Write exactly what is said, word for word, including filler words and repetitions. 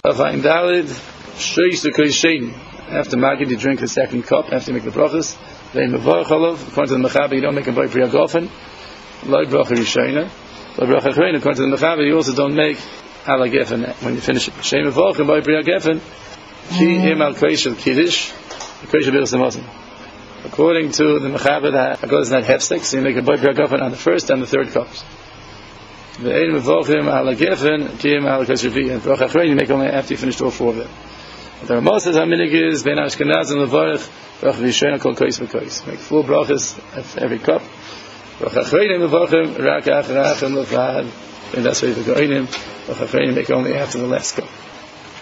Vayin Dalid, Sheish the Koishin. After Magid, you drink the second cup, after you make the brachas. Vein Mevorach Olav, according to the Mechaber, you don't make a Boi Pri Hagofen. Loi Bracha Rishayna. Loi Bracha Achreina, according to the Mechaber, you also don't make Ala Gefen when you finish it. Shem Mevorach and Boi Pri Hagofen. Ki Im Al Koish Kiddush. Koish Bilas Hamazon. According to the Mechaber, that Haggadah is not hefsek, so you make a Boi Pri Hagofen on the first and the third cups. Ve'ein Mevorachim Ala Gefen, Ki Im Al Koish Revi. And Bracha Achreina, you make only after you finished all four of them. The Ramos says Haminig is Ben Ashkenaz and Levarich Bracha Rishayna Kol Kois V'Kois. Make full brachas at every cup. Bracha Achreinim Levarchim Rak Acharachim Levad. And that's why the Goinim Bracha Achreinim make only after the last cup.